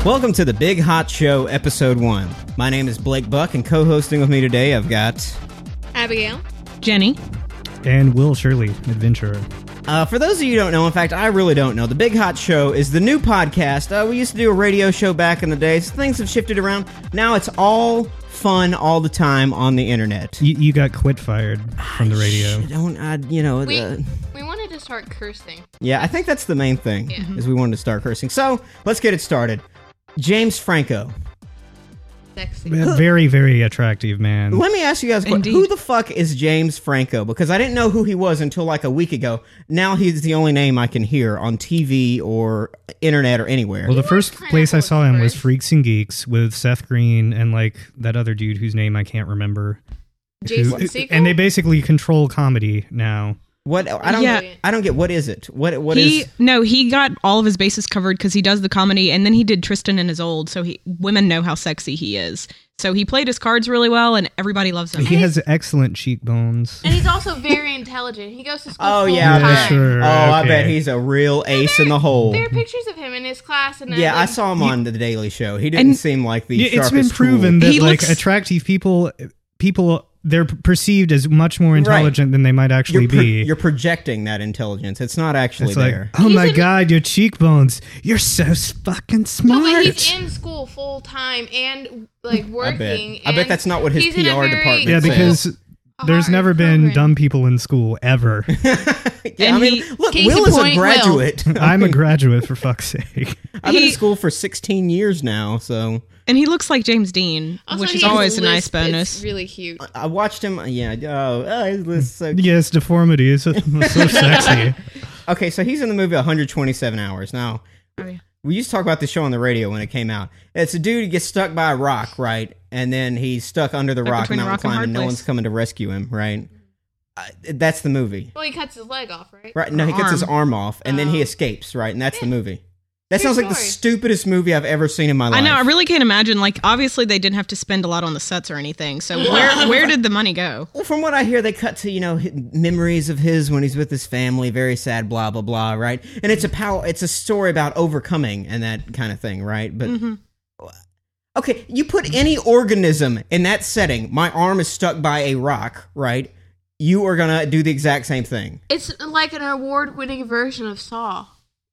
Welcome to the Big Hot Show, Episode 1. My name is Blake Buck, and co-hosting with me today, I've got... Abigail. Jenny. And Will Shirley, adventurer. For those of you who don't know, in fact, I really don't know, the Big Hot Show is the new podcast. We used to do a radio show back in the day, so things have shifted around. Now it's all fun all the time on the internet. You got quit fired from the radio. We wanted to start cursing. Yeah, I think that's the main thing, is we wanted to start cursing. So, let's get it started. James Franco. Sexy. Very, very attractive man. Let me ask you guys, who the fuck is James Franco? Because I didn't know who he was until like a week ago. Now he's the only name I can hear on TV or internet or anywhere. Well, the first place I saw him was Freaks and Geeks with Seth Green and like that other dude whose name I can't remember. Jason Segel? And they basically control comedy now. What I don't get. What is it? What is? No, he got all of his bases covered because he does the comedy, and then he did Tristan and Isolde, so women know how sexy he is. So he played his cards really well, and everybody loves him. He has excellent cheekbones, and he's also very intelligent. He goes to school. Oh full yeah, time. sure. I bet he's a real ace in the hole. There are pictures of him in his class, and I saw him on the Daily Show. He didn't seem like the sharpest It's been proven tool. that attractive people. They're perceived as much more intelligent than they might actually be. You're projecting that intelligence. It's not actually it's like, there. oh my God, your cheekbones. You're so fucking smart. No, but he's in school full time and like working. I bet that's not what his PR department Yeah, because there's never been program. dumb people in school, ever. Yeah, look, Will is a graduate. I'm a graduate, for fuck's sake. I've been in school for 16 years now, so... And he looks like James Dean, Also, which is always a nice bonus. It's really cute. I watched him, his list so cute. Yes, deformity is so sexy. Okay, so he's in the movie 127 Hours. Now, we used to talk about this show on the radio when it came out. It's a dude who gets stuck by a rock, right? And then he's stuck under the rock, mountain climbing, no one's coming to rescue him, right? That's the movie. Well, he cuts his leg off, right? Right, no, he cuts his arm off, and then he escapes, right? And that's the movie. That sounds like the stupidest movie I've ever seen in my life. I know, I really can't imagine. Like, obviously they didn't have to spend a lot on the sets or anything, so where did the money go? Well, from what I hear, they cut to, memories of his when he's with his family, very sad, blah, blah, blah, right? And it's a story about overcoming and that kind of thing, right? But, okay, you put any organism in that setting, my arm is stuck by a rock, right? You are going to do the exact same thing. It's like an award-winning version of Saw.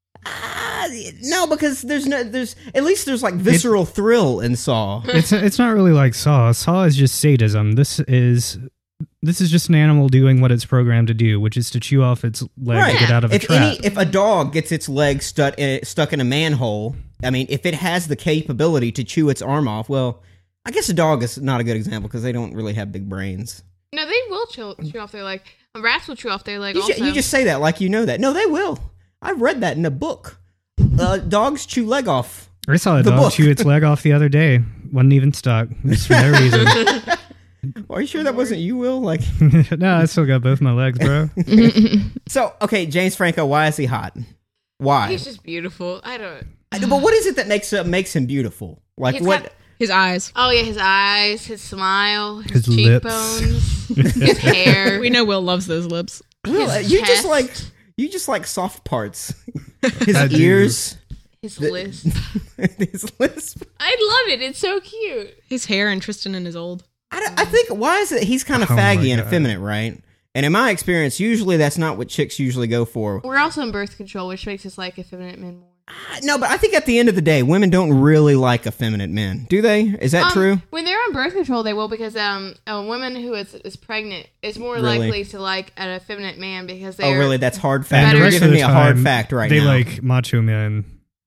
No, because there's at least there's like visceral thrill in Saw. It's not really like Saw. Saw is just sadism. This is just an animal doing what it's programmed to do, which is to chew off its leg to get out of a trap. If a dog gets its leg stuck in a manhole, I mean, if it has the capability to chew its arm off, well, I guess a dog is not a good example because they don't really have big brains. No, they will chew off their leg. Rats will chew off their leg also. You just say that like you know that. No, they will. I read that in a book. Dogs chew leg off. I saw a dog chew its leg off the other day. Wasn't even stuck. Just for no reason. Are you sure that wasn't you, Will? Like, no, I still got both my legs, bro. So, okay, James Franco, why is he hot? Why? He's just beautiful. But what is it that makes him beautiful? Like what? His eyes. Oh yeah, his eyes, his smile, his cheekbones, his hair. We know Will loves those lips. Will, you just like soft parts. His ears. His lisp. His lisp. I love it. It's so cute. His hair and Tristan and Isolde. I think, why is it, he's kind of faggy and effeminate, right? And in my experience, usually that's not what chicks usually go for. We're also in birth control, which makes us like effeminate men more. No, but I think at the end of the day, women don't really like effeminate men. Do they? Is that true? When they're on birth control, they will, because a woman who is pregnant is more likely to like an effeminate man because they're... Oh, really? That's hard fact. You're giving me a hard fact right now. They like macho men.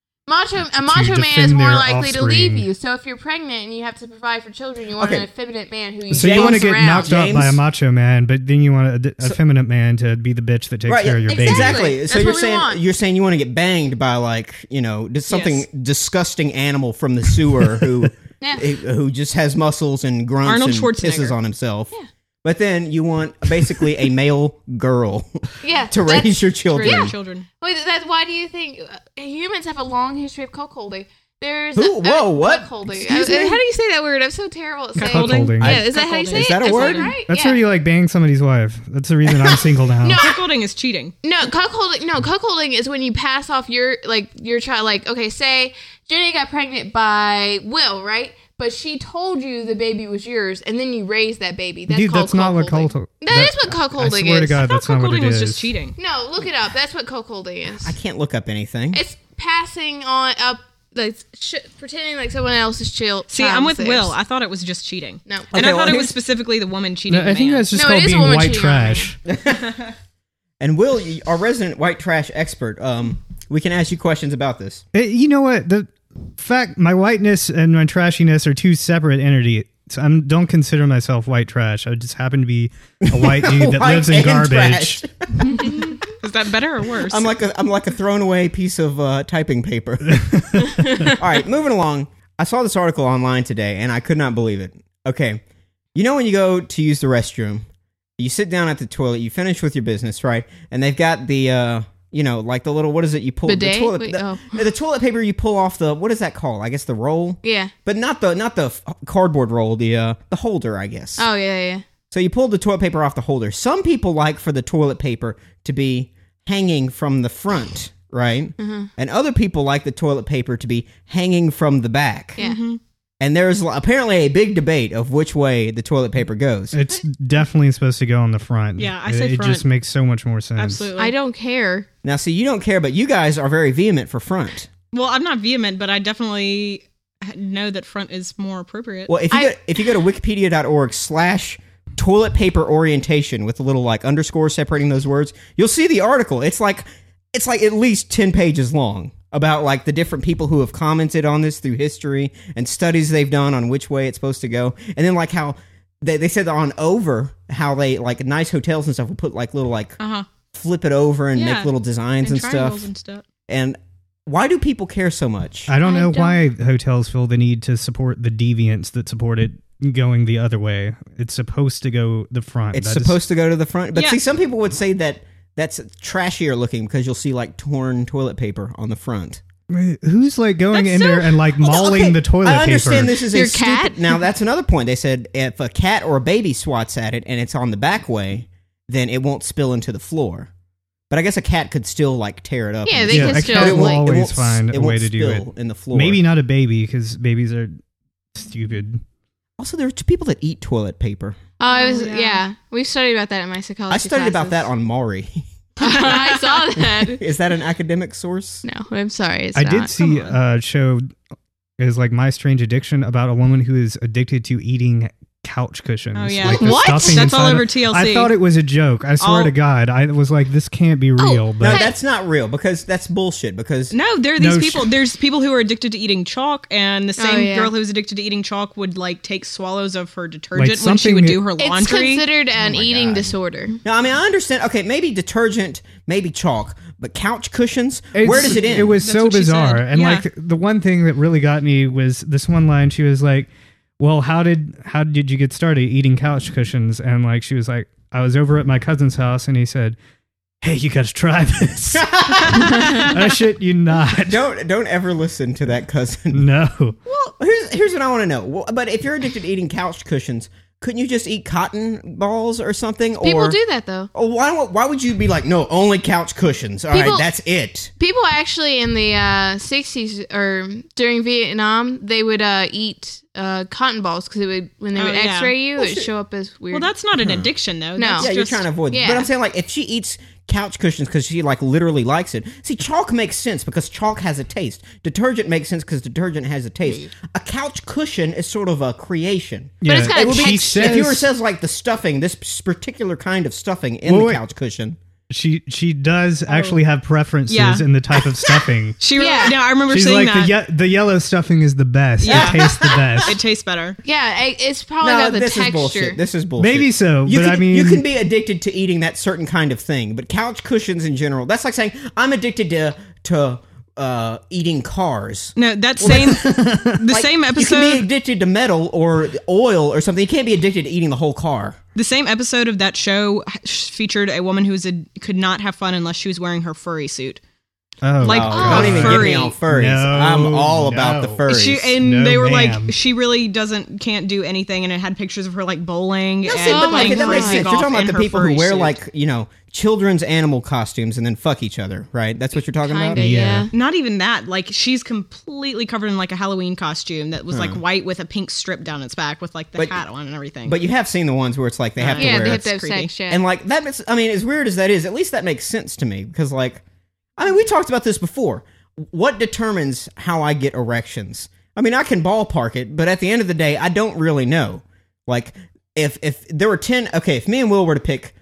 A macho man is more likely to leave you. So if you're pregnant and you have to provide for children, you want an effeminate man who you So you want to get knocked around. out by a macho man, but then you want an effeminate man to be the bitch that takes care of your baby. Exactly. So That's you're saying you want to get banged by like, just something disgusting animal from the sewer who just has muscles and grunts Arnold and Schwarzenegger. pisses on himself. Yeah. But then you want basically a male girl to raise your children. Children. Wait, why do you think humans have a long history of cuckolding? There's what? Cuckolding. How do you say that word? I'm so terrible at saying cuckolding. Yeah, is that how you say it? Is that a word? Right? That's where you like bang somebody's wife. That's the reason I'm single now. No, cuckolding is cheating. No, cuckolding is when you pass off your child. Like, okay, say Jenny got pregnant by Will, right? But she told you the baby was yours, and then you raised that baby. That's Dude, called that's not what cuckolding. That is what cuckolding is. I swear to God, that's not what it is. Cuckolding was just cheating. No, look it up. That's what cuckolding is. I can't look up anything. It's passing on up, like pretending like someone else's child. See, I'm with Will. I thought it was just cheating. No, and I thought it was specifically the woman cheating. No, I think that's just called being white trash. And Will, our resident white trash expert, we can ask you questions about this. You know what? The fact my whiteness and my trashiness are two separate entities. I don't consider myself white trash. I just happen to be a white dude that lives in garbage. Is that better or worse? I'm like a thrown away piece of typing paper. All right, moving along. I saw this article online today, and I could not believe it. Okay, you know when you go to use the restroom, you sit down at the toilet, you finish with your business, right? And they've got the like the little, what is it? You pull bidet? the toilet, the toilet paper. You pull off the, what is that called? I guess the roll. Yeah, but not the cardboard roll. The holder, I guess. Oh yeah. So you pulled the toilet paper off the holder. Some people like for the toilet paper to be hanging from the front, right? Mm-hmm. And other people like the toilet paper to be hanging from the back. Yeah. Mm-hmm. And there's apparently a big debate of which way the toilet paper goes. It's definitely supposed to go on the front. Yeah, I say front. It just makes so much more sense. Absolutely. I don't care. Now, see, you don't care, but you guys are very vehement for front. Well, I'm not vehement, but I definitely know that front is more appropriate. Well, if you go to wikipedia.org/toilet paper orientation with a little like underscore separating those words, you'll see the article. It's like at least 10 pages long about like the different people who have commented on this through history and studies they've done on which way it's supposed to go. And then like how they said on Over, how they like nice hotels and stuff will put like little like flip it over and make little designs and stuff. And why do people care so much? I don't know why hotels feel the need to support the deviants that support it going the other way. It's supposed to go the front. It's supposed to go to the front. But see, some people would say that that's trashier looking because you'll see like torn toilet paper on the front. Who's like going in there and like mauling the toilet paper? I understand this is your a cat. Stupid. Now that's another point. They said if a cat or a baby swats at it and it's on the back way, then it won't spill into the floor. But I guess a cat could still like tear it up. Yeah, they can still. A cat will always find a way to do it in the floor. Maybe not a baby because babies are stupid. Also, there are people that eat toilet paper. Yeah. We studied about that in my psychology. I studied about that on Maury. I saw that. Is that an academic source? No, I'm sorry. I did see a show is like My Strange Addiction about a woman who is addicted to eating couch cushions. Oh yeah, like what? That's all over TLC. I thought it was a joke. I swear to God, I was like, this can't be real. But no, that's not real because that's bullshit. Because there are these people. There's people who are addicted to eating chalk, and the same girl who's addicted to eating chalk would like take swallows of her detergent when she would do her laundry. It's considered an eating disorder. No, I mean I understand. Okay, maybe detergent, maybe chalk, but couch cushions. Where does it end? It was so bizarre, and like the one thing that really got me was this one line. She was like, well, how did you get started eating couch cushions? And like she was like, I was over at my cousin's house, and he said, "Hey, you got to try this." I shit you not. Don't ever listen to that cousin. No. Well, here's what I want to know. Well, but if you're addicted to eating couch cushions, couldn't you just eat cotton balls or something? People do that though. Why would you be like, no, only couch cushions? All right, that's it. People actually in the 60s or during Vietnam, they would eat cotton balls because when they would X-ray you, it would show up as weird. Well, that's not an addiction though. No, you're trying to avoid. Yeah. But I'm saying like if she eats couch cushions because she like literally likes it. See, chalk makes sense because chalk has a taste. Detergent makes sense because detergent has a taste. A couch cushion is sort of a creation. But it's got a texture. If you were says like the stuffing, this particular kind of stuffing in the couch cushion. She does actually have preferences in the type of stuffing. I remember She's saying like, that. The yellow stuffing is the best. It tastes the best. It tastes better. Yeah, it's probably got the texture. Is bullshit. This is bullshit. Maybe so, I mean... You can be addicted to eating that certain kind of thing, but couch cushions in general, that's like saying, I'm addicted to eating cars. No, that's same same episode. You can be addicted to metal or oil or something. You can't be addicted to eating the whole car. The same episode of that show featured a woman who could not have fun unless she was wearing her furry suit. Oh, Like, don't even furry. get me on furries. No, I'm all about the no. furries. No, they were ma'am. like, she really can't do anything, and it had pictures of her like bowling No, and see, but like, playing that makes frisbee sense. golf You're talking in about the her people who furry wear suit. like, children's animal costumes and then fuck each other, right? That's what you're talking about? Kinda, yeah. Not even that. Like, she's completely covered in like a Halloween costume that was like white with a pink strip down its back with like the But- hat on and everything. But you have seen the ones where it's like they have to Yeah, wear they it. have to have creepy. sex. Yeah. And like that makes, I mean, as weird as that is, at least that makes sense to me because like, I mean, we talked about this before. What determines how I get erections? I mean, I can ballpark it, but at the end of the day, I don't really know. Like, if there were 10, okay, if me and Will were to pick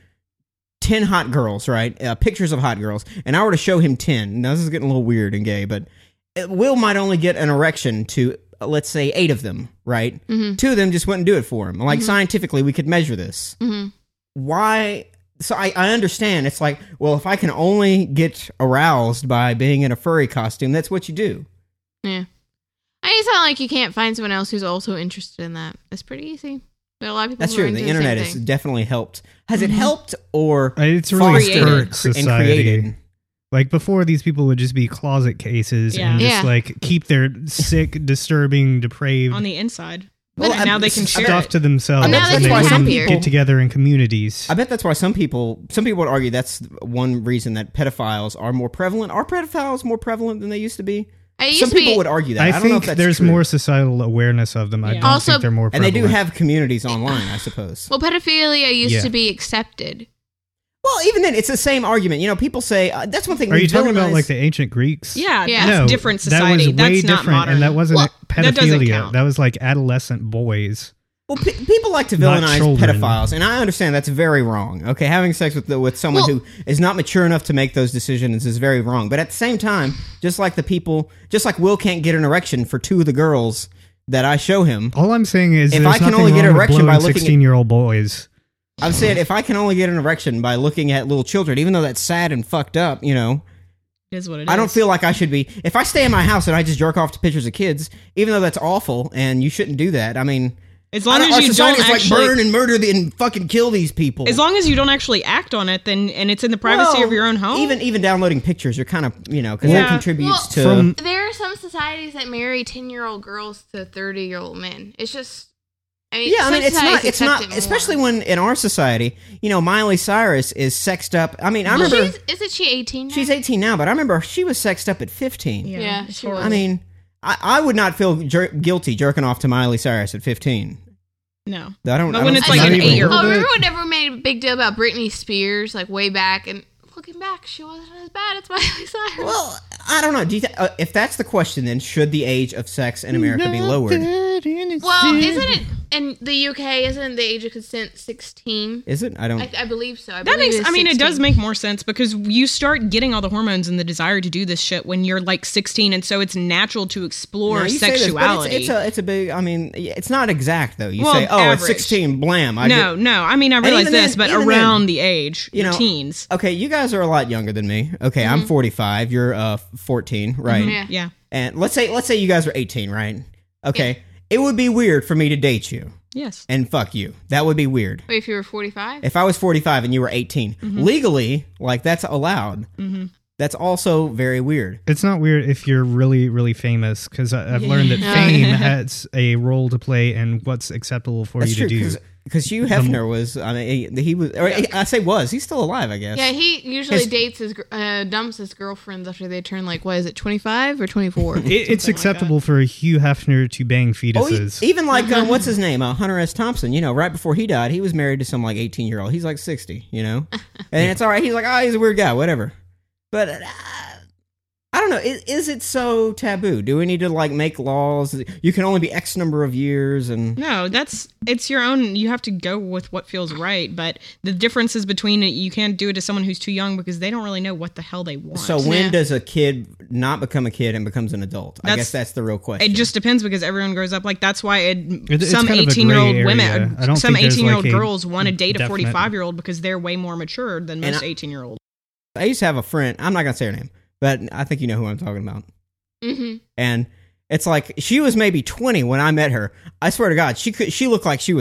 10 hot girls, right? Pictures of hot girls, and I were to show him 10. Now, this is getting a little weird and gay, but Will might only get an erection to, let's say, 8 of them, right? Mm-hmm. 2 of them just wouldn't do it for him. Like, scientifically, we could measure this. Mm-hmm. Why? So I understand. It's like, well, if I can only get aroused by being in a furry costume, that's what you do. Yeah. I mean, it's not like you can't find someone else who's also interested in that. It's pretty easy. There are a lot of people That's who are true. into The internet same has thing. definitely helped. Has it helped or It's really fostered hurt and society. created? Like before, these people would just be closet cases Yeah. and just Yeah. like keep their sick, disturbing, depraved on the inside. Well, But now they can share stuff it. to themselves, And now and that's they why some wouldn't people- get together in communities. I bet that's why some people would argue that's one reason that pedophiles are more prevalent. Are pedophiles more prevalent than they used to be? It used Some to be- people would argue that. I don't know if think that's there's true. more societal awareness of them. I Yeah. don't Also- think they're more And they prevalent. do have communities online, I suppose. Well, pedophilia used Yeah. to be accepted. Well, even then, it's the same argument. People say, that's one thing. Are we you talking about villainize- like the ancient Greeks? Yeah, Yeah. that's No, different society. That was way That's not different, modern. and that wasn't Well, that doesn't pedophilia. count. That was like adolescent boys. Well, people like to Not villainize children. pedophiles, and I understand that's very wrong. Okay, having sex with someone Well- who is not mature enough to make those decisions is very wrong. But at the same time, just like Will can't get an erection for 2 of the girls that I show him, All I'm saying is, If there's I can nothing only get wrong an with erection by blowing looking at- 16-year-old boys. I'm saying if I can only get an erection by looking at little children, even though that's sad and fucked up, It is what it is. I don't feel like I should be. If I stay in my house and I just jerk off to pictures of kids, even though that's awful and you shouldn't do that. I mean, as long our as you society don't is like actually burn and murder and fucking kill these people. as long as you don't actually act on it, then and it's in the privacy Well, of your own home. Even downloading pictures, you're kind of because that Yeah. contributes to. From- There are some societies that marry 10-year-old girls to 30-year-old men. It's just, I mean, yeah, I mean, some societies it's not, accept it more. especially when in our society, Miley Cyrus is sexed up. I mean, I Well, remember isn't she 18 now? she's 18 now, but I remember she was sexed up at 15. Yeah, it's she horrible. was. I mean, I would not feel guilty jerking off to Miley Cyrus at 15. no. I don't. But I when don't it's think like Not an even 8-year-old. Oh, bit. remember whenever we made a big deal about Britney Spears, like way back, and looking back, she wasn't as bad as Miley Cyrus. Well, I don't know. Do you if that's the question, then should the age of sex in America be lowered? Well, isn't it in the UK? Isn't the age of consent 16? Is it? I don't. I believe so. That believe makes. it's I mean, it does 16. make more sense because you start getting all the hormones and the desire to do this shit when you're like 16, and so it's natural to explore No, you say this, but sexuality. it's a big. I mean, it's not exact though. You Well, say, oh, average. it's 16. Blam. No. I mean, I realize even this, then- but even around then, the age, you your know, teens. Okay, you guys are a lot younger than me. Okay, I'm 45. You're 14, right? Yeah. Yeah. And let's say you guys are 18, right? Okay, it would be weird for me to date you Yes. and fuck you. That would be weird. Wait, if you were 45? If I was 45 and you were 18, legally, like that's allowed. That's also very weird. It's not weird if you're really, really famous, because I've learned that fame has a role to play in what's acceptable for That's you true to do. because Hugh Hefner was. I mean, he was. Or I say was. He's still alive, I guess. Yeah, he usually His- dates dumps his girlfriends after they turn like, what is it, 25 or 24? It's acceptable for Hugh Hefner to bang Oh, fetuses. even like what's his name, Hunter S. Thompson. Right before he died, he was married to some like 18-year-old. He's like 60. And it's all right. He's like, he's a weird guy, whatever. But I don't know. Is it so taboo? Do we need to like make laws? You can only be X number of years, and No, it's your own. You have to go with what feels right. But the difference is between it, you can't do it to someone who's too young because they don't really know what the hell they want. so when Yeah. does a kid not become a kid and becomes an adult? I guess that's the real question. It just depends because everyone grows up like that's why It's some kind of a 18-year-old gray women, area. I don't some think there's, 18-year-old like, a girls want to date a definite- 45-year-old because they're way more mature than most And 18-year-olds. I used to have a friend. I'm not gonna say her name, but I think you know who I'm talking about. Mm-hmm. And it's like she was maybe 20 when I met her. I swear to God, she looked like she was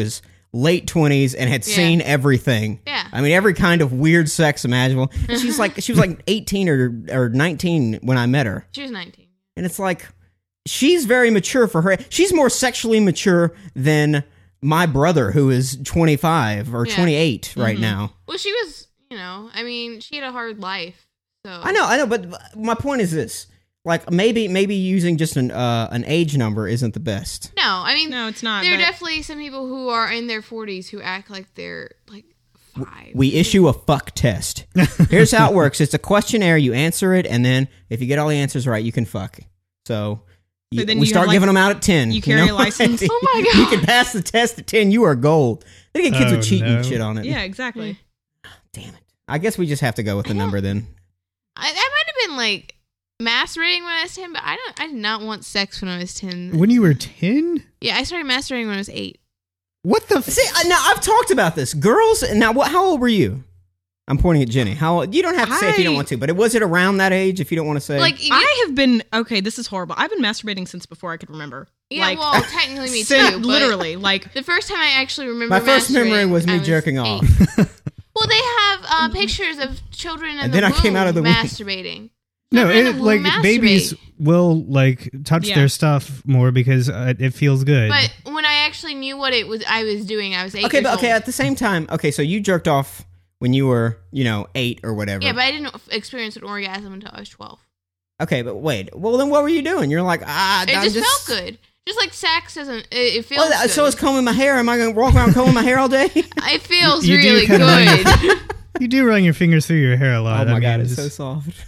late 20s and had seen everything. Yeah. I mean, every kind of weird sex imaginable. And she was like 18 or 19 when I met her. She was 19. And it's like, she's very mature for her. She's more sexually mature than my brother, who is 25 or 28 right now. Well, she was, I mean, she had a hard life. So I know, but my point is this. Like, maybe using just an age number isn't the best. No, I mean, No, it's not. there are but- definitely some people who are in their 40s who act like they're like 5. We issue a fuck test. Here's how it works. It's a questionnaire. You answer it, and then if you get all the answers right, you can fuck. So then we you start have, like, giving them out at 10. you carry a license. Oh my You God. can pass the test at 10. You are gold. They get kids Oh, with cheating no. and shit on it. Yeah, exactly. Damn it. I guess we just have to go with the number then. I might have been like masturbating when I was 10, but I did not want sex when I was 10. When you were 10? Yeah, I started masturbating when I was 8. What the? See, now I've talked about this. Girls, now how old were you? I'm pointing at Jenny. How old? You don't have to say if you don't want to, but was it around that age if you don't want to say? Like, I have been okay. This is horrible. I've been masturbating since before I could remember. yeah, like, well, technically me since- too. But literally, like the first time I actually remember my first memory masturbating, was me I jerking 8. off. Well, they have pictures of children in And the then I womb came out of the womb. masturbating. No, Children in the like womb masturbate. babies will like touch Yeah. their stuff more because it feels good. But when I actually knew what I was doing, I was 8 Okay, years but okay, old. at the same time, okay, so you jerked off when you were, 8 or whatever. Yeah, but I didn't experience an orgasm until I was 12. Okay, but wait. Well, then what were you doing? You're like, It I'm just felt good. Just like sex doesn't, it feels Well, good. so is combing my hair. Am I going to walk around combing my hair all day? It feels You do really kinda good. you do run your fingers through your hair a Oh lot. my I mean, god, it's it's- so soft.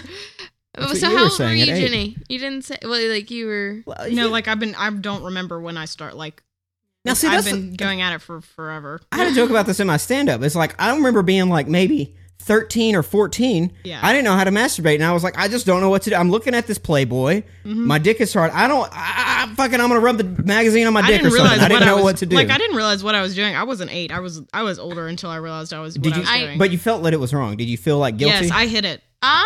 That's what So you how were old were saying you, at 8. Jenny? You didn't say, well, like you were. Well, no, like I don't remember when I start. Like now see, I've that's been going at it for forever. I had a joke about this in my stand-up. It's like I don't remember being like maybe 13 or 14. Yeah. I didn't know how to masturbate, and I was like, I just don't know what to do. I'm looking at this Playboy. My dick is hard. I'm gonna rub the magazine on my dick or something. I didn't know what to do. Like I didn't realize what I was doing. I wasn't 8. I was older until I realized I was Did what you? I was doing. But you felt that it was wrong. Did you feel like guilty? yes, I hit it.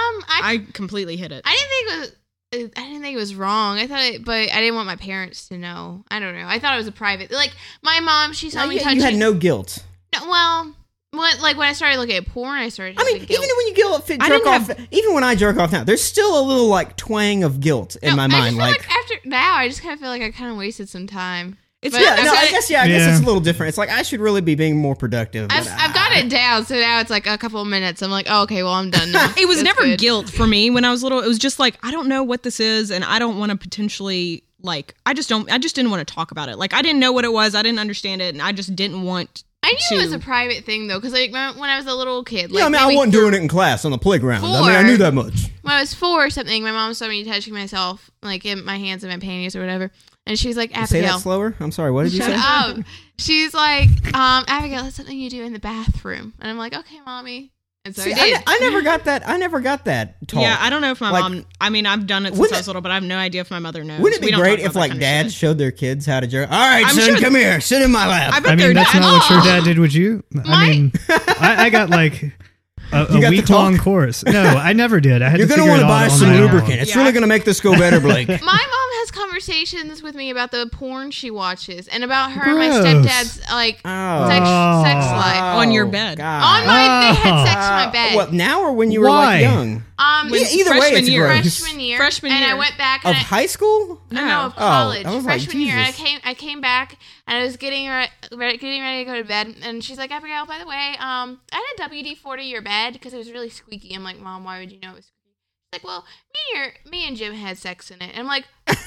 I I completely hit it. didn't think it was wrong. I thought it, but I didn't want my parents to know. I don't know. I thought it was a private. Like my mom, she saw me touching. You had no guilt. No, well, when I started looking at porn, I started. I mean, having guilt. even when you jerk off, even when I jerk off now, there's still a little like twang of guilt in my I mind. just feel Like, after now, I just kind of feel like I kind of wasted some time. It's But yeah, I've no, got I it- guess Yeah. it's a little different. It's like I should really be being more productive. but I've got it down, so now it's like a couple of minutes. I'm like, oh, okay, well, I'm done now. It was That's never good. guilt for me when I was little. It was just like I don't know what this is, and I don't want to potentially like. I just didn't want to talk about it. Like I didn't know what it was. I didn't understand it, and I just didn't want. I knew it was to- a private thing though, because like when I was a little kid, like yeah, I mean, I maybe wasn't doing it in class on the playground. I mean, I 4. knew that much. when I was 4 or something, my mom saw me touching myself, like in my hands and my panties or whatever, and she was like, Say that Abigail, slower. I'm sorry. What did you shut say? up. She's like, Abigail, that's something you do in the bathroom, and I'm like, okay, mommy, and so See, I did. I never got that. I never got that talk. Yeah, I don't know if my Like, mom. I mean, I've done it since wouldn't I was little, but I have no idea if my mother knows. Wouldn't it We be don't great talk if about that like kind of dads shit. showed their kids how to jerk? All right, I'm son, sure come here, sit in my lap. I bet I mean, their that's dads. not what your dad did with you. I mean, I got like a got the week-long talk? course. No, I never did. I had You're to gonna figure want it to out buy on some my own. lubricant. It's Yeah. really gonna make this go better, Blake. My mom has conversations with me about the porn she watches and about her and my Gross. stepdad's like Oh. sex life. On your bed. God. On my, they had sex in my bed. What now or when you were Why? like young? When- Either way, freshman it's year. gross. freshman year. Freshman and I year. went back Of and high school? no, of Oh, college. I was like, freshman year, and Jesus. I came back and I was getting ready to go to bed, and she's like, Abigail, by the way, I had a WD-40 your bed because it was really squeaky. I'm like, Mom, why would you know it was squeaky? She's like, well, me and Jim had sex in it. And I'm like,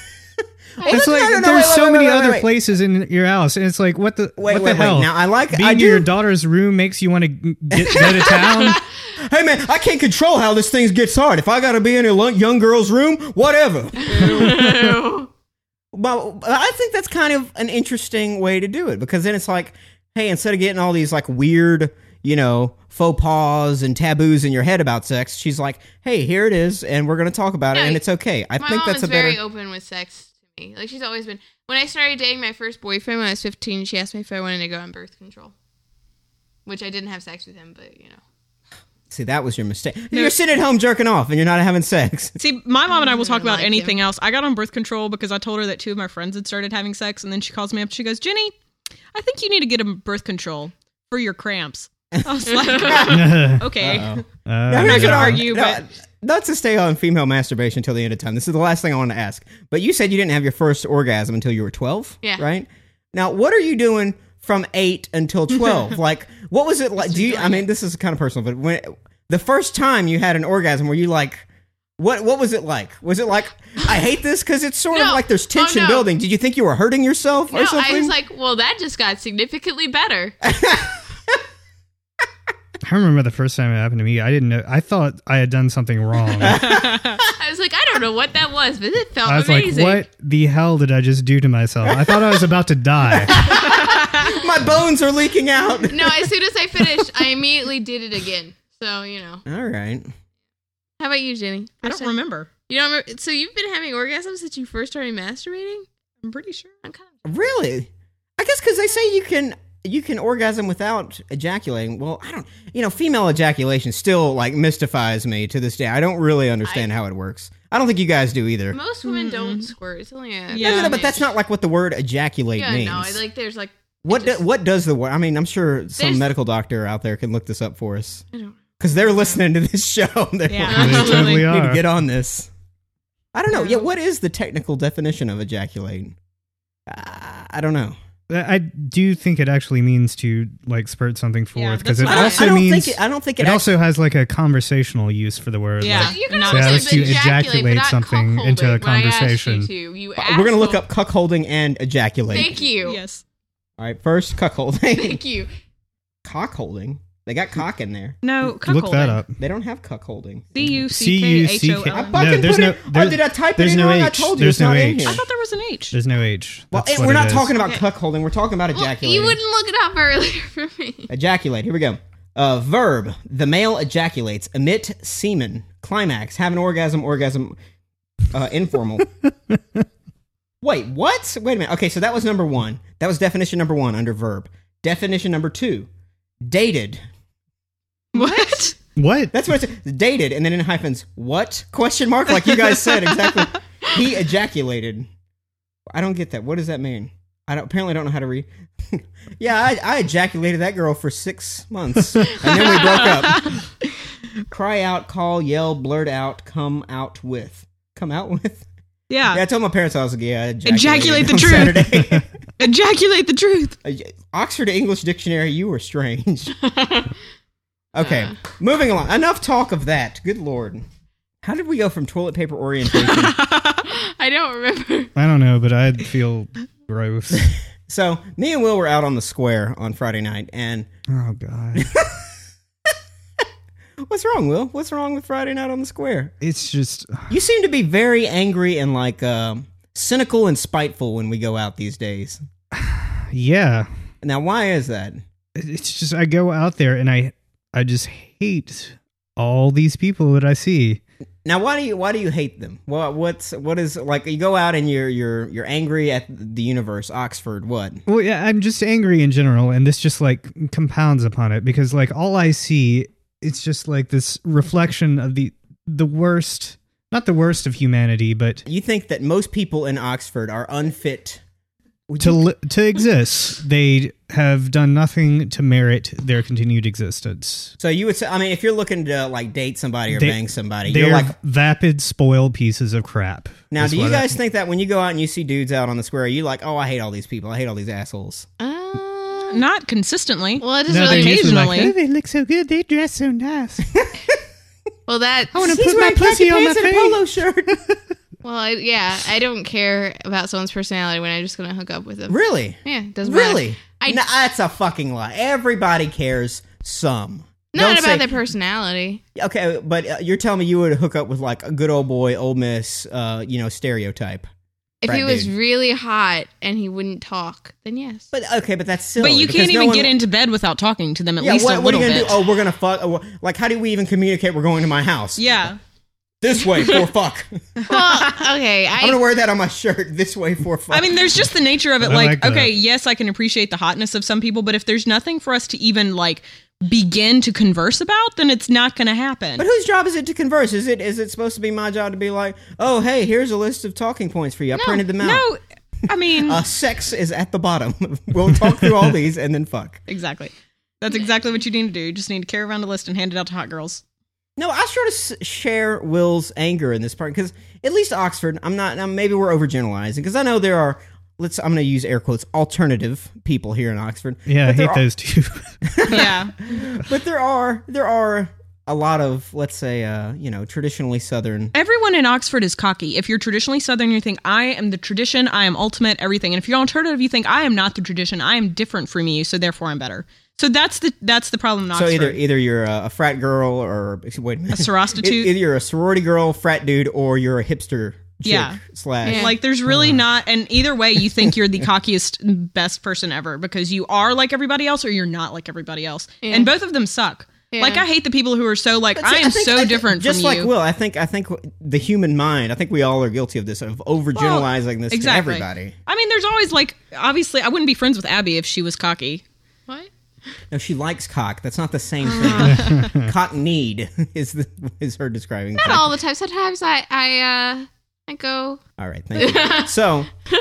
It's No, like no, no, there's wait, so wait, many wait, other wait. places in your house, and it's like what the Wait, what the hell? Now I Being in do. your daughter's room makes you want to go to town. Hey man, I can't control how this thing gets hard. If I gotta be in a young girl's room, whatever. But I think that's kind of an interesting way to do it, because then it's like, hey, instead of getting all these like weird, faux pas and taboos in your head about sex, she's like, hey, here it is, and we're gonna talk about it, No, and it's okay. I my think mom that's is a better. very open with sex to me. Like, she's always been. When I started dating my first boyfriend when I was 15, she asked me if I wanted to go on birth control, which I didn't have sex with him, but See, that was your mistake. You're sitting at home jerking off, and you're not having sex. See, my mom and I will talk about like anything else. I got on birth control because I told her that 2 of my friends had started having sex, and then she calls me up. She goes, Jenny, I think you need to get a birth control for your cramps. I was like, okay. Uh-oh. I'm not going to argue, but... Not to stay on female masturbation until the end of time. This is the last thing I want to ask. But you said you didn't have your first orgasm until you were 12? Yeah. Right? Now, what are you doing from 8 until 12? Like, what was it like? I mean, this is kind of personal, but when the first time you had an orgasm, were you like, what was it like? Was it like, I hate this because it's sort of like there's tension building. Did you think you were hurting yourself or something? I was like, well, that just got significantly better. I remember the first time it happened to me. I didn't know. I thought I had done something wrong. I was like, I don't know what that was, but it felt amazing. I was like, what the hell did I just do to myself? I thought I was about to die. My bones are leaking out. No, as soon as I finished, I immediately did it again. So, you know. All right. How about you, Jenny? I don't remember. You don't remember? So you've been having orgasms since you first started masturbating? I'm pretty sure. I'm kind of... Really? I guess because they say you can orgasm without ejaculating. Well, I don't, female ejaculation still like mystifies me to this day. I don't really understand how it works. I don't think you guys do either. Most women don't squirt. It's only a no, but that's not like what the word ejaculate means. No, like there's like what does the word? I mean, I'm sure some medical doctor out there can look this up for us. I don't. Because they're listening to this show. They totally need to get on this. I don't know. Yeah, what is the technical definition of ejaculate? I don't know. I do think it actually means to like spurt something forth because it also means. I don't think it also has like a conversational use for the word. Yeah, like, you can also ejaculate something into a conversation. We're gonna look up cuckolding and ejaculate. Thank you. Yes. All right, first cuckolding. Thank you. Cockholding. They got cock in there. No, cuckolding. Look that up. They don't have cuckolding. C-U-C-K-H-O-L. I fucking put it. Oh, did I type it in wrong? I told you it's not in here. I thought there was an H. There's no H. Well, we're not talking about cuckolding. We're talking about ejaculating. You wouldn't look it up earlier for me. Ejaculate. Here we go. Verb. The male ejaculates. Emit semen. Climax. Have an orgasm. Informal. Wait, what? Wait a minute. Okay, so that was number 1. That was definition number 1 under verb. Definition number 2. Dated. What? What? That's what it says. Dated, and then in hyphens, what? Question mark, like you guys said exactly. He ejaculated. I don't get that. What does that mean? Apparently don't know how to read. Yeah, I ejaculated that girl for 6 months, and then we broke up. Cry out, call, yell, blurt out, come out with. Come out with? Yeah. I told my parents I was like, ejaculate the truth. Ejaculate the truth. Oxford English Dictionary, you were strange. Okay, moving along. Enough talk of that. Good Lord. How did we go from toilet paper orientation? I don't remember. I don't know, but I feel gross. So, me and Will were out on the square on Friday night, and... Oh, God. What's wrong, Will? What's wrong with Friday night on the square? It's just... You seem to be very angry and, like, cynical and spiteful when we go out these days. Yeah. Now, why is that? It's just, I go out there, and I just hate all these people that I see. Now, why do you hate them? What is like? You go out and you're angry at the universe, Oxford. What? Well, yeah, I'm just angry in general, and this just like compounds upon it because like all I see, it's just like this reflection of the worst, not the worst of humanity, but you think that most people in Oxford are unfit to exist. They have done nothing to merit their continued existence. So you would say, I mean, if you're looking to like date somebody or bang somebody, they're you're like vapid, spoiled pieces of crap. Now, do you guys think that when you go out and you see dudes out on the square, are you like, oh, I hate all these people, I hate all these assholes? Not consistently. Well, it is really occasionally. Like, oh, they look so good. They dress so nice. Well, that I want to put my pussy on my face. Polo shirt. Well, I don't care about someone's personality when I'm just going to hook up with them. Really? Yeah, it doesn't really matter. No, that's a fucking lie. Everybody cares some. Not about their personality. Okay, but you're telling me you would hook up with like a good old boy, Ole Miss, stereotype. If he was really hot and he wouldn't talk, then yes. But that's silly. But you can't even get into bed without talking to them at least a little bit. What are you gonna do? Oh, we're gonna fuck. Like, how do we even communicate? We're going to my house. Yeah. This way for fuck. Well, okay. I'm gonna wear that on my shirt. This way for fuck. I mean, there's just the nature of it. Like, okay, yes, I can appreciate the hotness of some people, but if there's nothing for us to even like begin to converse about, then it's not going to happen. But whose job is it to converse? Is it supposed to be my job to be like, oh, hey, here's a list of talking points for you. I printed them out. No. I mean, sex is at the bottom. We'll talk through all these and then fuck. exactly. That's exactly what you need to do. You just need to carry around a list and hand it out to hot girls. No, I sort of share Will's anger in this part because at least Oxford, I'm not. Now maybe we're overgeneralizing because I know there are. I'm going to use air quotes alternative people here in Oxford. Yeah, I hate those too. Yeah, but there are a lot of, let's say, traditionally Southern. everyone in Oxford is cocky. If you're traditionally Southern, you think I am the tradition, I am ultimate, everything. And if you're alternative, you think I am not the tradition, I am different from you, so therefore I'm better. So that's the problem in Oxford. So either you're a frat girl or wait a minute, a sorostitute. Either you're a sorority girl, frat dude, or you're a hipster chick slash. Like there's really not, and either way, you think you're the cockiest, best person ever because you are like everybody else or you're not like everybody else, and both of them suck. Yeah. Like I hate the people who are so like I am so different from you. Just like Will, I think the human mind. I think we all are guilty of this of overgeneralizing this to everybody. I mean, there's always like obviously I wouldn't be friends with Abby if she was cocky. What? No, she likes cock. That's not the same thing. Cock need is her describing. Not all the time. Sometimes I go. All right, thank you. So,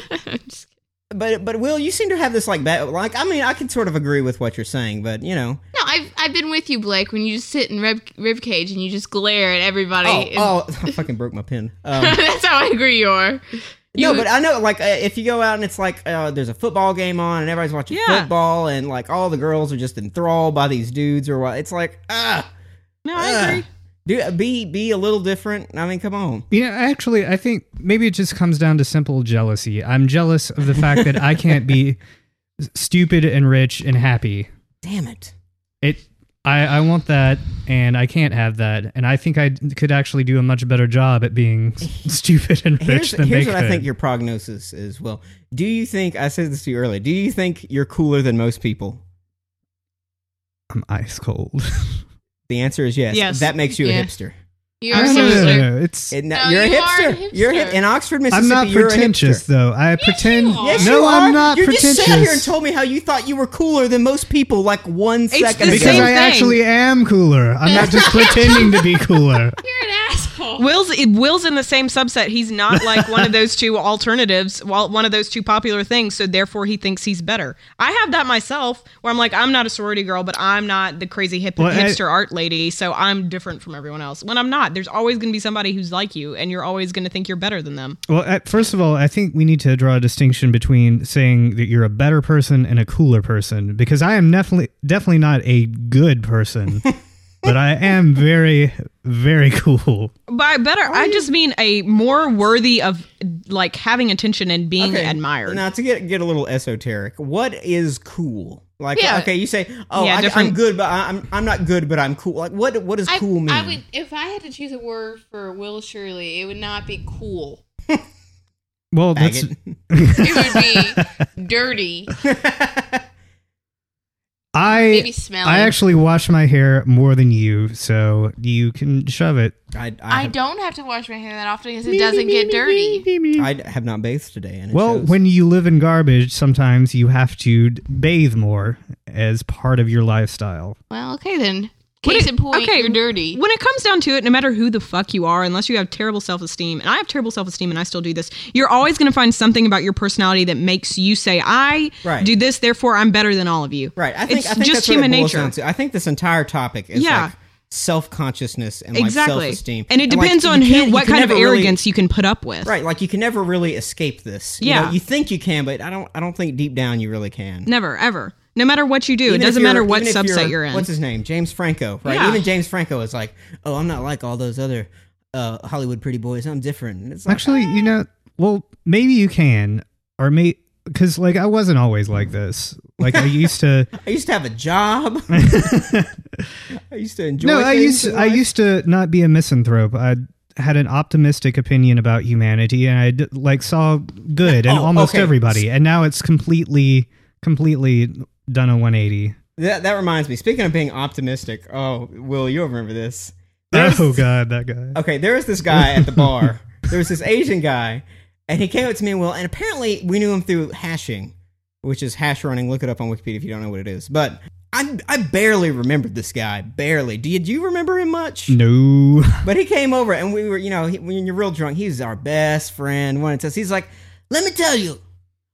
but Will, you seem to have this like bad. Like, I mean, I can sort of agree with what you're saying, but you know. No, I've been with you, Blake, when you just sit in rib cage and you just glare at everybody. I fucking broke my pen. That's how angry you are. But I know, like, if you go out and it's like there's a football game on and everybody's watching football and like all the girls are just enthralled by these dudes or what, it's like, No, I agree. Be a little different. I mean, come on. Yeah, actually, I think maybe it just comes down to simple jealousy. I'm jealous of the fact that I can't be stupid and rich and happy. Damn it. I want that, and I can't have that. And I think I could actually do a much better job at being stupid and rich than they could. Here's what I think your prognosis is, Will. Do you think, I said this to you earlier, do you think you're cooler than most people? I'm ice cold. The answer is yes. Yes. That makes you a hipster. You are so You're a hipster. You're a hipster. In Oxford, Mississippi, I'm not pretentious, though. I pretend. Yes, no, you are. I'm not you pretentious. You just sat here and told me how you thought you were cooler than most people like 1 second ago. Because I actually am cooler. I'm not just pretending to be cooler. You're an asshole. Will's in the same subset. He's not like one of those two alternatives, one of those two popular things, so therefore he thinks he's better. I have that myself, where I'm like, I'm not a sorority girl, but I'm not the crazy hipster art lady, so I'm different from everyone else. When I'm not, there's always going to be somebody who's like you, and you're always going to think you're better than them. Well, first of all, I think we need to draw a distinction between saying that you're a better person and a cooler person, because I am definitely not a good person. But I am very, very cool. By better, I just mean a more worthy of like having attention and being admired. Now, to get a little esoteric, what is cool? Like, okay, you say, I'm good, but I'm not good, but I'm cool. Like, what does cool mean? If I had to choose a word for Will Shirley, it would not be cool. Well, it would be dirty. Maybe smelly. I actually wash my hair more than you, so you can shove it. I don't have to wash my hair that often because it doesn't get dirty. I have not bathed today. And when you live in garbage, sometimes you have to bathe more as part of your lifestyle. Well, okay then. Case in point, you're dirty. When it comes down to it, no matter who the fuck you are, unless you have terrible self-esteem, and I have terrible self-esteem and I still do this, you're always going to find something about your personality that makes you say, I do this, therefore I'm better than all of you. Right. I think just that's human what it boils nature. down to. I think this entire topic is like self-consciousness and like self-esteem. And it depends on what kind of arrogance you can put up with. Right. Like you can never really escape this. You know, you think you can, but I don't think deep down you really can. Never, ever. No matter what you do, it doesn't matter what subset you're in. What's his name? James Franco, right? Yeah. Even James Franco is like, oh, I'm not like all those other Hollywood pretty boys. I'm different. And it's like, actually, maybe you can, or because like I wasn't always like this. Like I used to. I used to have a job. I used to enjoy. I used to not be a misanthrope. I had an optimistic opinion about humanity, and I saw good in almost everybody. And now it's completely done a 180. That reminds me. Speaking of being optimistic, Will, you'll remember this. God, that guy. Okay, there was this guy at the bar. There was this Asian guy, and he came up to me and Will, and apparently we knew him through hashing, which is hash running. Look it up on Wikipedia if you don't know what it is. But I barely remembered this guy. Barely. Did you remember him much? No. But he came over, and we were, when you're real drunk, he's our best friend. He's like, let me tell you,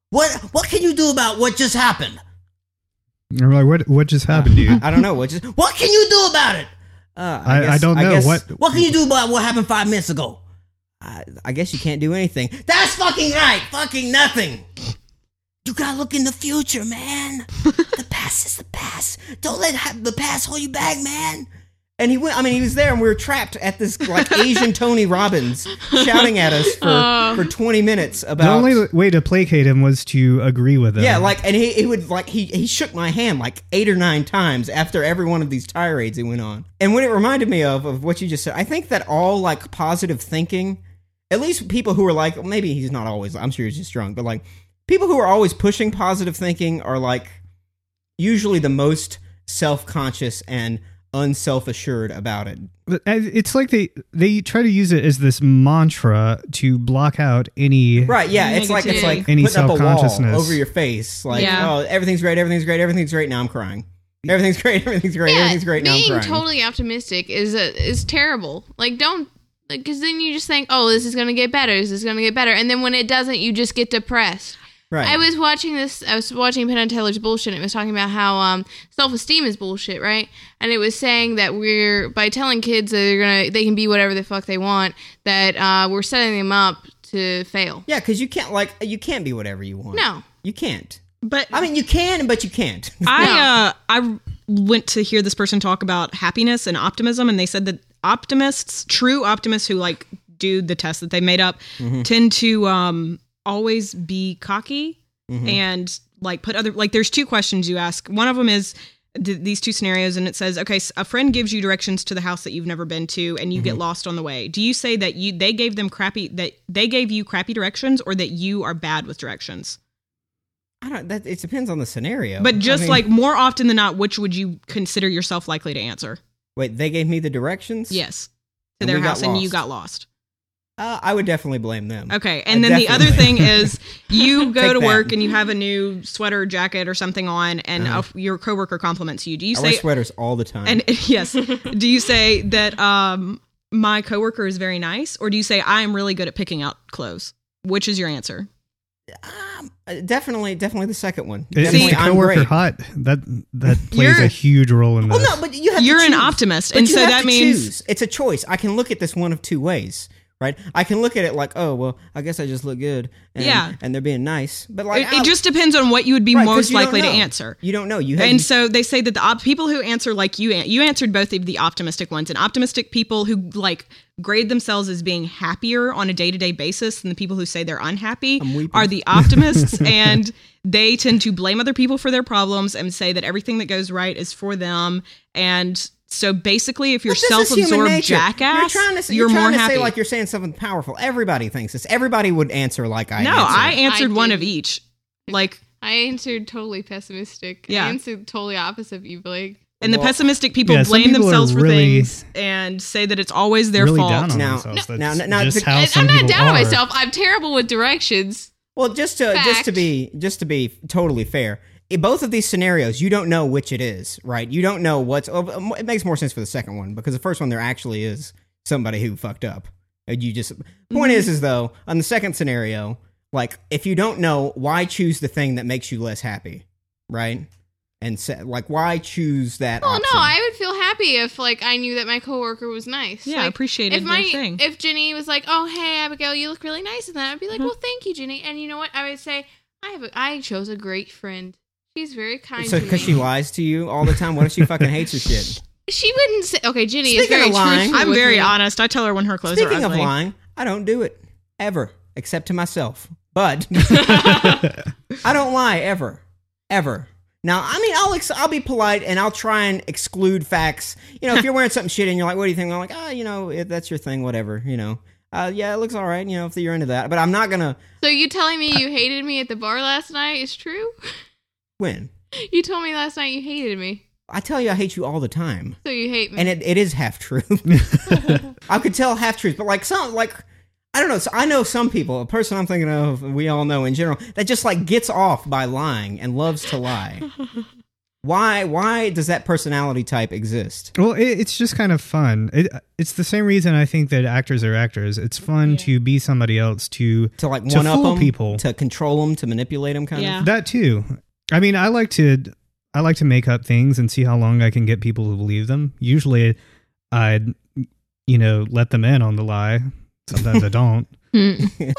What can you do about what just happened? I'm like, what just happened to you? I don't know. What can you do about it? I don't know. What can you do about what happened 5 minutes ago? I guess you can't do anything. That's fucking right. Fucking nothing. You gotta look in the future, man. The past is the past. Don't let the past hold you back, man. And he was there, and we were trapped at this like Asian Tony Robbins shouting at us for 20 minutes about. The only way to placate him was to agree with him. Yeah, like, and he would like he shook my hand like 8 or 9 times after every one of these tirades he went on. And what it reminded me of what you just said, I think that all like positive thinking, at least people who are like, maybe he's not always, I'm sure he's just drunk, but like people who are always pushing positive thinking are like usually the most self-conscious and unself-assured about it. But it's like they try to use it as this mantra to block out any it's like any putting up a wall self-consciousness over your face, like oh, everything's great, now I'm crying. Everything's great, now I'm crying. Being totally optimistic is terrible. Like, don't, because then you just think, oh, this is gonna get better, and then when it doesn't, you just get depressed. Right. I was watching Penn and Teller's bullshit, and it was talking about how self-esteem is bullshit, right? And it was saying that by telling kids that they can be whatever the fuck they want, that we're setting them up to fail. Yeah, because you can't be whatever you want. No. You can't. But I mean, you can, but you can't. I went to hear this person talk about happiness and optimism, and they said that true optimists who like do the test that they made up, tend to always be cocky and like put other, like there's 2 questions you ask. One of them is these 2 scenarios, and it says, okay, so a friend gives you directions to the house that you've never been to, and you get lost on the way. Do you say that they gave you crappy directions, or that you are bad with directions? It depends on the scenario. But just like more often than not, which would you consider yourself likely to answer? Wait, they gave me the directions? Yes. To their house, and you got lost. I would definitely blame them. Okay, and then the other thing is you go to work and you have a new sweater or jacket or something on, and your coworker compliments you. Do you say... I wear sweaters all the time. And yes. Do you say that my coworker is very nice, or do you say I am really good at picking out clothes? Which is your answer? Definitely the second one. Is the coworker hot? That plays a huge role in this. Well, no, but you're an optimist, and so that means it's a choice. I can look at this one of 2 ways. Right, I can look at it like, oh well, I guess I just look good, and they're being nice. But like, it just depends on what you would be most likely to answer. You don't know. So they say that the people who answer like you answered both of the optimistic ones, and optimistic people who like grade themselves as being happier on a day-to-day basis than the people who say they're unhappy are the optimists, and they tend to blame other people for their problems and say that everything that goes right is for them. And so basically, if you're self-absorbed jackass, you're more happy. Say like you're saying something powerful. Everybody thinks this. Everybody would answer like I. No, I answered one of each. Like I answered totally pessimistic. Yeah. I answered totally opposite of you, Blake. And the pessimistic people blame themselves for things and say that it's always their fault. Down on now, just how some I'm not people down on are. myself. I'm terrible with directions. Well, just to be totally fair. In both of these scenarios, you don't know which it is, right? You don't know it makes more sense for the second one, because the first one there actually is somebody who fucked up. And you just, point is though, on the second scenario, like, if you don't know, why choose the thing that makes you less happy, right? And why choose that option? No, I would feel happy if, like, I knew that my coworker was nice. Yeah, like, appreciated their thing. If Ginny was like, oh, hey, Abigail, you look really nice in that, I'd be like, well, thank you, Ginny. And you know what? I would say, I chose a great friend. She's very kind to me. So because she lies to you all the time? What if she fucking hates her shit? She wouldn't say... Okay, Ginny is Speaking very of lying, truthful. I'm very honest. I tell her when her clothes are ugly. Speaking of lying, I don't do it. Ever. Except to myself. But I don't lie ever. Ever. Now, I mean, I'll be polite and I'll try and exclude facts. You know, if you're wearing something shitty and you're like, what do you think? I'm like, if that's your thing, whatever, you know. Yeah, it looks all right, you know, if you're into that. But I'm not going to... So you telling me you hated me at the bar last night is true? When? You told me last night you hated me. I tell you I hate you all the time. So you hate me. And it is half true. I could tell half truth, but I don't know. So I know some people, a person I'm thinking of, we all know in general, that just like gets off by lying and loves to lie. Why does that personality type exist? Well, it's just kind of fun. It's the same reason I think that actors are actors. It's fun to be somebody else, to like one up fool them, people, to control them, to manipulate them, kind of. That too. I mean, I like to make up things and see how long I can get people to believe them. Usually, I'd let them in on the lie. Sometimes I don't. Well,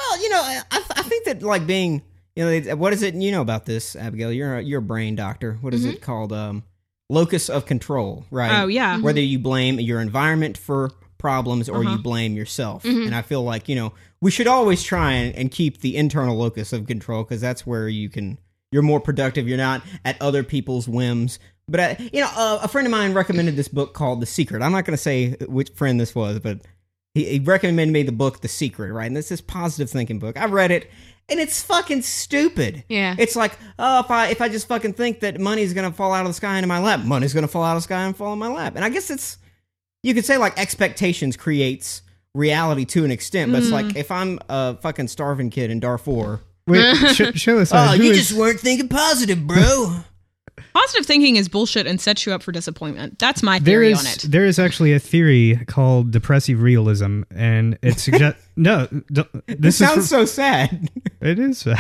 I think that like being. What is it you know about this, Abigail? You're a brain doctor. What is it called? Locus of control, right? Oh, yeah. Whether you blame your environment for problems or you blame yourself. And I feel like, we should always try and keep the internal locus of control because that's where you're more productive. You're not at other people's whims. But, a friend of mine recommended this book called The Secret. I'm not going to say which friend this was, but he recommended me the book The Secret, right? And this is positive thinking book. I read it. And it's fucking stupid. Yeah. It's like, if I just fucking think that money's going to fall out of the sky into my lap, money's going to fall out of the sky and fall in my lap. And I guess you could say like expectations creates reality to an extent, but it's like if I'm a fucking starving kid in Darfur. Wait, show us. Just weren't thinking positive, bro. Positive thinking is bullshit and sets you up for disappointment. That's my theory on it. There is actually a theory called depressive realism, and it suggests this sounds so sad. It is sad.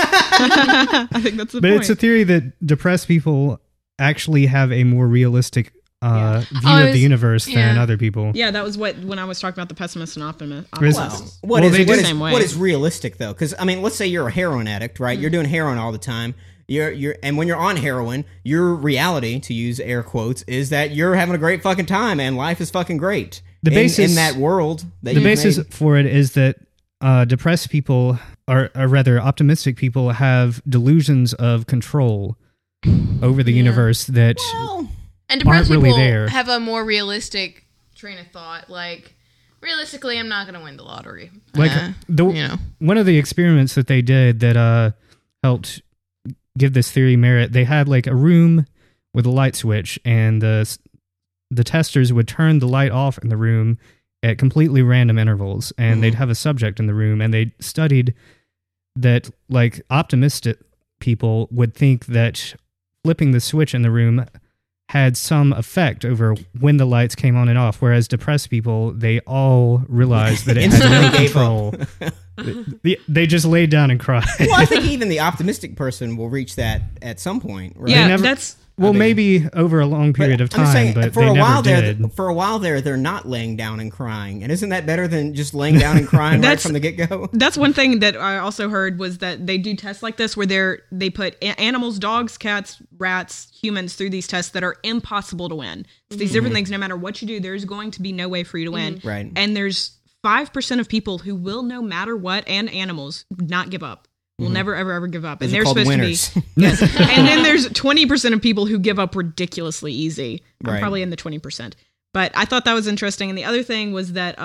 I think that's the point. But it's a theory that depressed people actually have a more realistic view of the universe than other people. Yeah, that was when I was talking about the pessimist and optimist. What is realistic though? Because I mean, let's say you're a heroin addict, right? You're doing heroin all the time. And when you're on heroin, your reality, to use air quotes, is that you're having a great fucking time and life is fucking great. The basis in that world. The basis for it is that depressed people, or rather optimistic people, have delusions of control over the universe that and depressed aren't really people there. Have a more realistic train of thought. Like, realistically, I'm not going to win the lottery. Like one of the experiments that they did that helped give this theory merit, they had like a room with a light switch, and the testers would turn the light off in the room at completely random intervals, and they'd have a subject in the room, and they studied that like optimistic people would think that flipping the switch in the room had some effect over when the lights came on and off, whereas depressed people, they all realized that it had no control. They just laid down and cried. Well, I think even the optimistic person will reach that at some point, right? Yeah, maybe over a long period of time, but for they a while never did. For a while there, they're not laying down and crying. And isn't that better than just laying down and crying right from the get-go? That's one thing that I also heard was that they do tests like this where they put animals, dogs, cats, rats, humans through these tests that are impossible to win. It's these different things. No matter what you do, there's going to be no way for you to win. Right. And there's 5% of people who will, no matter what, and animals, not give up. Will never, ever, ever give up. Those and they're supposed winners. to be. Yes. And then there's 20% of people who give up ridiculously easy. I'm probably in the 20%. But I thought that was interesting. And the other thing was that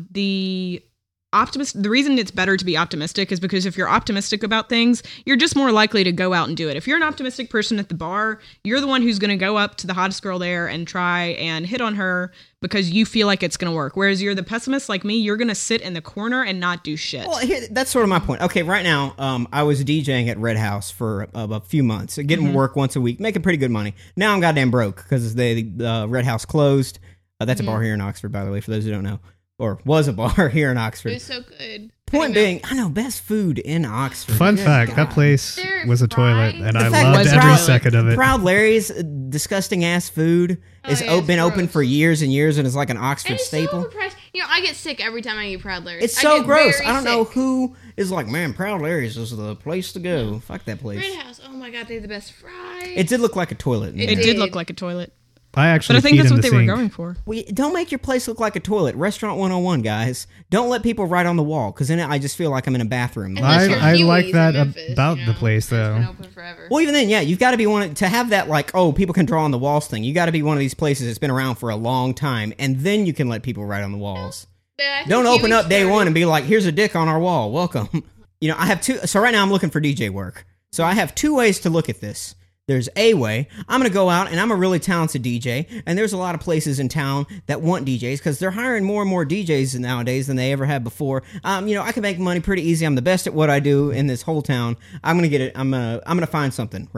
the reason it's better to be optimistic is because if you're optimistic about things, you're just more likely to go out and do it. If you're an optimistic person at the bar, you're the one who's going to go up to the hottest girl there and try and hit on her because you feel like it's going to work. Whereas you're the pessimist like me, you're going to sit in the corner and not do shit. Well, that's sort of my point. Okay, right now, I was DJing at Red House for a few months, getting work once a week, making pretty good money. Now I'm goddamn broke because the Red House closed. That's a bar here in Oxford, by the way, for those who don't know. Or was a bar here in Oxford. It was so good. Point being, I know, best food in Oxford. Fun fact, that place was a toilet, and I loved every second of it. Proud Larry's disgusting-ass food has been open for years and years, and is like an Oxford staple. So I get sick every time I eat Proud Larry's. It's so gross. I don't know who is like, man, Proud Larry's is the place to go. Fuck that place. Red House, oh my god, they're the best fries. It did look like a toilet. It did look like a toilet. But I think that's what they were going for. Don't make your place look like a toilet. Restaurant 101, guys. Don't let people write on the wall, because then I just feel like I'm in a bathroom. I like that about the place, though. Well, even then, yeah, you've got to be one to have that, like, oh, people can draw on the walls thing. You got to be one of these places that's been around for a long time, and then you can let people write on the walls. Don't open up day one and be like, here's a dick on our wall. Welcome. I have two. So right now I'm looking for DJ work. So I have two ways to look at this. There's a way. I'm going to go out, and I'm a really talented DJ, and there's a lot of places in town that want DJs because they're hiring more and more DJs nowadays than they ever have before. I can make money pretty easy. I'm the best at what I do in this whole town. I'm going to get it. I'm going to find something, right?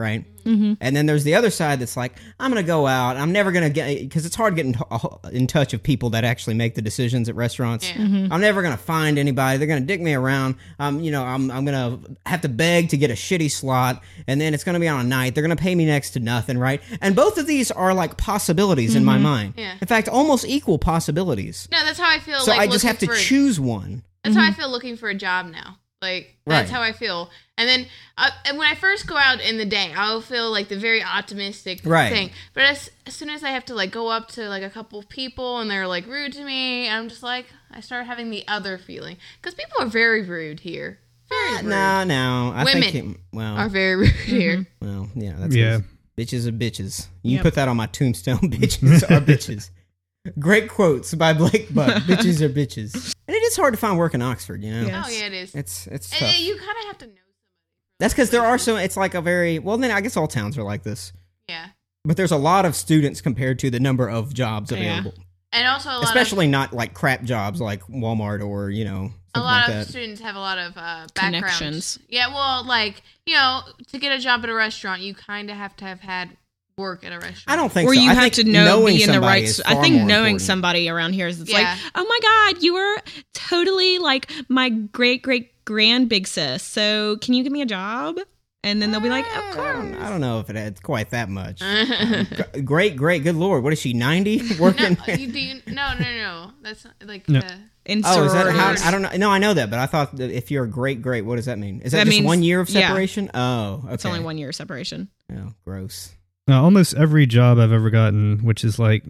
Mm-hmm. And then there's the other side that's like, I'm going to go out. I'm never going to get, because it's hard getting in touch with people that actually make the decisions at restaurants. Yeah. Mm-hmm. I'm never going to find anybody. They're going to dick me around. I'm going to have to beg to get a shitty slot. And then it's going to be on a night. They're going to pay me next to nothing, right? And both of these are like possibilities in my mind. Yeah. In fact, almost equal possibilities. No, that's how I feel. So like, I just have to looking for- choose one. That's how I feel looking for a job now. Like, that's Right. how I feel. And then and when I first go out in the day, I'll feel like the very optimistic Right. thing. But as soon as I have to like go up to like a couple of people and they're like rude to me, I'm just like, I start having the other feeling. Because people are very rude here. Very rude. No. I Women think are very rude here. well, yeah, that's Yeah. bitches are bitches. You Yep. can put that on my tombstone. Bitches are bitches. Great quotes by Blake Buck. Bitches are bitches. And it is hard to find work in Oxford, you know? Yeah. Oh, yeah, it is. It's And tough. you kind of have to know somebody. That's because there are so, it's like a very, well, then I guess all towns are like this. Yeah. But there's a lot of students compared to the number of jobs Yeah. available. And also a lot Especially not like crap jobs like Walmart or, you know, a something lot like of that. students have a lot of backgrounds. Connections. Yeah, well, like, you know, to get a job at a restaurant, you kind of have to have had work at a restaurant. I don't think Or so. you I have think to know, knowing be in the somebody right. is I far think more knowing important. somebody around here is it's Yeah. like, oh my God, you were totally like my great grand big sis. So can you give me a job? And then they'll be like, of course. I don't know if it had quite that much. Great, good Lord. What is she, 90? Working? No. That's not, like No. In Oh, is that sororities. how? I don't know. No, I know that, but I thought that if you're a great, what does that mean? Is that, That just means- 1 year of yeah. separation? Oh, okay. It's only 1 year separation. Oh, gross. Almost every job I've ever gotten, which is like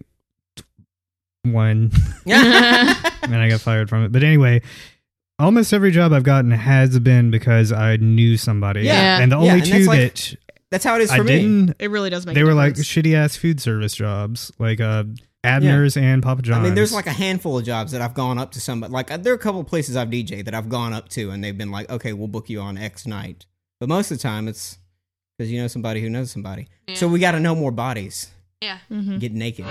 one, Yeah. and I got fired from it. But anyway, almost every job I've gotten has been because I knew somebody. Yeah. And the Yeah, only and two that's that That's how it is I for me. didn't, It really does make they a were like difference. shitty ass food service jobs, like Abner's and Papa John's. I mean, there's like a handful of jobs that I've gone up to somebody. Like, there are a couple of places I've DJ'd that I've gone up to, and they've been like, okay, we'll book you on X night. But most of the time, it's because you know somebody who knows somebody. Yeah. So we got to know more bodies. Yeah. Mhm. Get naked.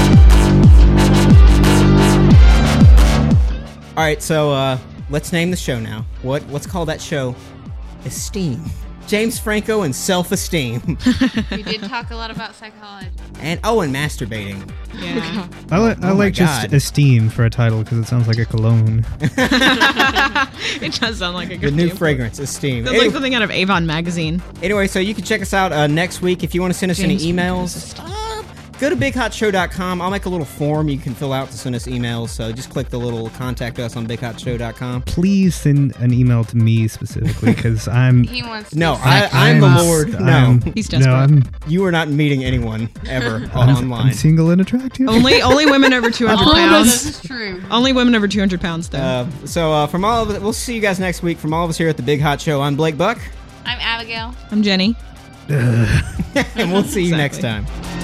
All right, so let's name the show now. Let's call that show Esteem. James Franco and self-esteem. We did talk a lot about psychology. and masturbating. Yeah. I my like just God. Esteem for a title because it sounds like a cologne. It does sound like a The good new name. fragrance, Esteem. Sounds like something out of Avon magazine. Anyway, so you can check us out next week. If you want to send us James any emails, go to bighotshow.com. I'll make a little form you can fill out to send us emails. So just click the little contact us on bighotshow.com. Please send an email to me specifically because I'm. He wants to No, be I'm the Lord. No, He's No, desperate. you are not meeting anyone ever I'm online. single and attractive. Only women over 200 All of pounds. this is true. Only women over 200 pounds, though. So from all of us, we'll see you guys next week. From all of us here at the Big Hot Show, I'm Blake Buck, I'm Abigail. I'm Jenny. and we'll see you next Exactly. time.